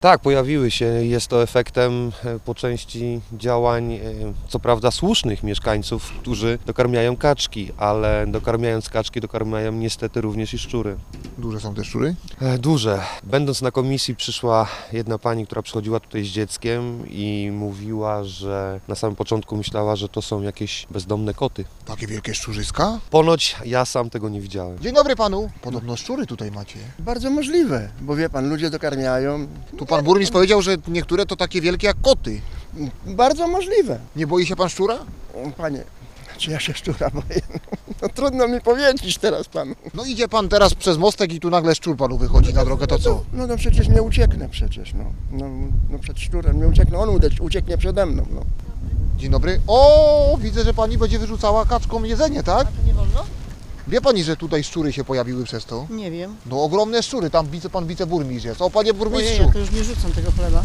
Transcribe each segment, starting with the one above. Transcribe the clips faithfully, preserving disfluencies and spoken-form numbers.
Tak, pojawiły się. Jest to efektem po części działań, co prawda słusznych mieszkańców, którzy dokarmiają kaczki, ale dokarmiając kaczki dokarmiają niestety również i szczury. Duże są te szczury? Duże. Będąc na komisji przyszła jedna pani, która przychodziła tutaj z dzieckiem i mówiła, że na samym początku myślała, że to są jakieś bezdomne koty. Takie wielkie szczurzyska? Ponoć ja sam tego nie widziałem. Dzień dobry panu. Podobno szczury tutaj macie. Bardzo możliwe, bo wie pan, ludzie dokarmiają. Tu pan burmistrz powiedział, że niektóre to takie wielkie jak koty. Bardzo możliwe. Nie boi się pan szczura? Panie, czy ja się szczura boję? No trudno mi powiedzieć teraz panu. No idzie pan teraz przez mostek i tu nagle szczur panu wychodzi na drogę, to co? No to przecież nie ucieknę przecież, no. No, no przed szczurem nie ucieknę, on ucieknie przede mną, no. Dzień dobry. O, widzę, że pani będzie wyrzucała kaczkom jedzenie, tak? A to nie wolno? Wie pani, że tutaj szczury się pojawiły przez to? Nie wiem. No ogromne szczury, tam wice, pan wiceburmistrz jest. O, panie Ojej, burmistrzu, ja to już nie rzucam tego chleba.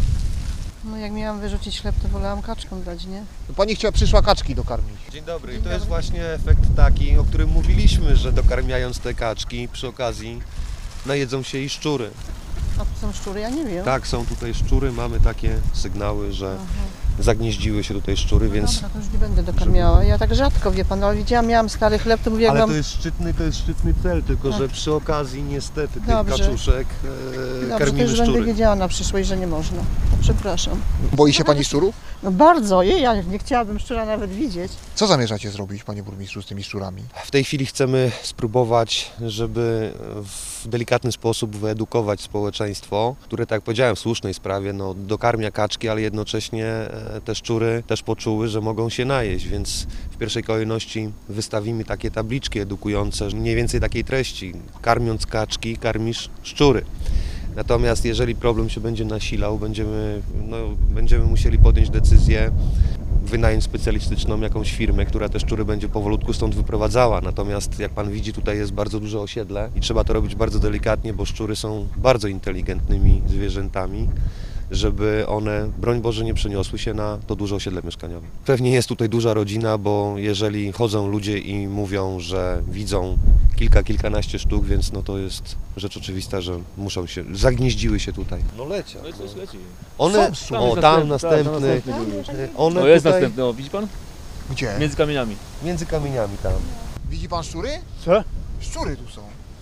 No jak miałam wyrzucić chleb, to wolałam kaczkom dać, nie? pani chciała, przyszła kaczki dokarmić. Dzień dobry. I to jest właśnie efekt taki, o którym mówiliśmy, że dokarmiając te kaczki przy okazji najedzą się i szczury. A tu są szczury, ja nie wiem. Tak, są tutaj szczury, mamy takie sygnały, że Aha. zagnieździły się tutaj szczury, No więc... dobra, to już nie będę dokarmiała. Ja tak rzadko, wie pan, ale widziałam, miałam stary chleb, to mówię, jak Ale mam... to jest szczytny, to jest szczytny cel, tylko Tak. że przy okazji niestety tych Dobrze. kaczuszek e, Dobrze, to karmimy już będę szczury. wiedziała na przyszłość, że nie można. No, przepraszam. Boi się pani szczurów? No bardzo, jej, ja nie chciałabym szczura nawet widzieć. Co zamierzacie zrobić, panie burmistrzu, z tymi szczurami? W tej chwili chcemy spróbować, żeby w delikatny sposób wyedukować społeczeństwo, które, tak jak powiedziałem, w słusznej sprawie, no, dokarmia kaczki, ale jednocześnie e, te szczury też poczuły, że mogą się najeść, więc w pierwszej kolejności wystawimy takie tabliczki edukujące, mniej więcej takiej treści: karmiąc kaczki, karmisz szczury. Natomiast jeżeli problem się będzie nasilał, będziemy, no, będziemy musieli podjąć decyzję, wynająć specjalistyczną jakąś firmę, która te szczury będzie powolutku stąd wyprowadzała. Natomiast jak pan widzi, tutaj jest bardzo duże osiedle i trzeba to robić bardzo delikatnie, bo szczury są bardzo inteligentnymi zwierzętami, żeby one, broń Boże, nie przeniosły się na to duże osiedle mieszkaniowe. Pewnie jest tutaj duża rodzina, bo jeżeli chodzą ludzie i mówią, że widzą kilka, kilkanaście sztuk, więc no to jest rzecz oczywista, że muszą się, zagnieździły się tutaj. No lecia. No i coś leci. One, Są o Tam tam jest następny, następny, tak, tam następny one O, jest tutaj następny, o, widzi pan? Gdzie? Między kamieniami. między kamieniami tam. Widzi pan szczury? Co? Szczury tu są.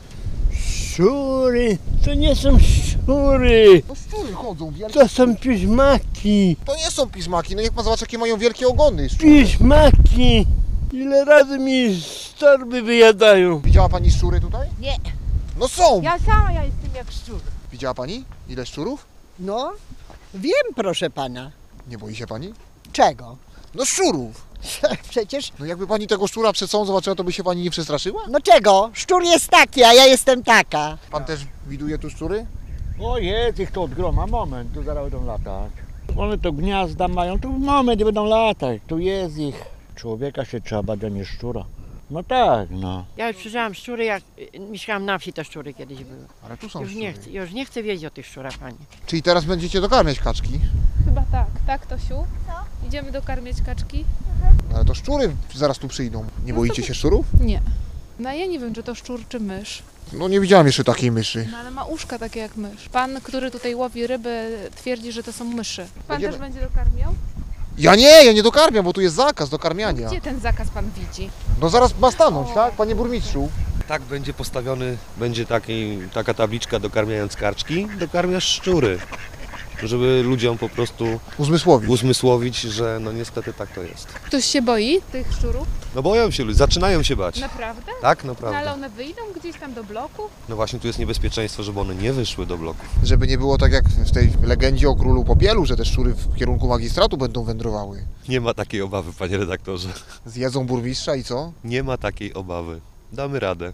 Szczury, to nie są szczury, No szczury chodzą, wielkie. to są piżmaki, To nie są pismaki, no niech pan zobaczy, jakie mają wielkie ogony szczury. piżmaki. Ile razy mi z torby wyjadają. Widziała pani szczury tutaj? Nie. No są! Ja sama ja jestem jak szczur. Widziała pani? Ile szczurów? No, wiem proszę pana. Nie boi się pani? Czego? No szczurów! Przecież, No jakby pani tego szczura przed sobą zobaczyła, to by się pani nie przestraszyła? no czego? Szczur jest taki, a ja jestem taka. Pan też widuje tu szczury? O jest ich to od groma, moment, tu zaraz będą latać. One to gniazda mają, tu moment będą latać, tu jest ich. Człowieka się trzeba bać, a nie szczura. No tak, no. Ja już przeżyłam szczury, jak y, mieszkałam na wsi, te szczury kiedyś były. Ale tu są Już szczury. nie, chcę, już nie chcę wiedzieć o tych szczurach, pani. Czyli teraz będziecie dokarmiać kaczki? Chyba tak, tak Tosiu? Co? Idziemy dokarmiać kaczki? Ale to szczury zaraz tu przyjdą. Nie boicie się szczurów? Nie. No ja nie wiem, czy to szczur, czy mysz. No nie widziałem jeszcze takiej myszy. No ale ma uszka takie jak mysz. Pan, który tutaj łowi ryby, twierdzi, że to są myszy. Pan Będziemy- też będzie dokarmiał? Ja nie, ja nie dokarmiam, bo tu jest zakaz dokarmiania. Gdzie ten zakaz pan widzi? No zaraz ma stanąć, tak, panie burmistrzu? Tak będzie postawiony, będzie taki, taka tabliczka: dokarmiając kaczki, dokarmiasz szczury. Żeby ludziom po prostu Uzmysłowić. uzmysłowić, że no niestety tak to jest. Ktoś się boi tych szczurów? No boją się ludzie, zaczynają się bać. Naprawdę? Tak, No ale naprawdę. one wyjdą gdzieś tam do bloku? No właśnie tu jest niebezpieczeństwo, żeby one nie wyszły do bloków. Żeby nie było tak jak w tej legendzie o królu Popielu, że te szczury w kierunku magistratu będą wędrowały. Nie ma takiej obawy, panie redaktorze. Zjedzą burmistrza i co? Nie ma takiej obawy. Damy radę.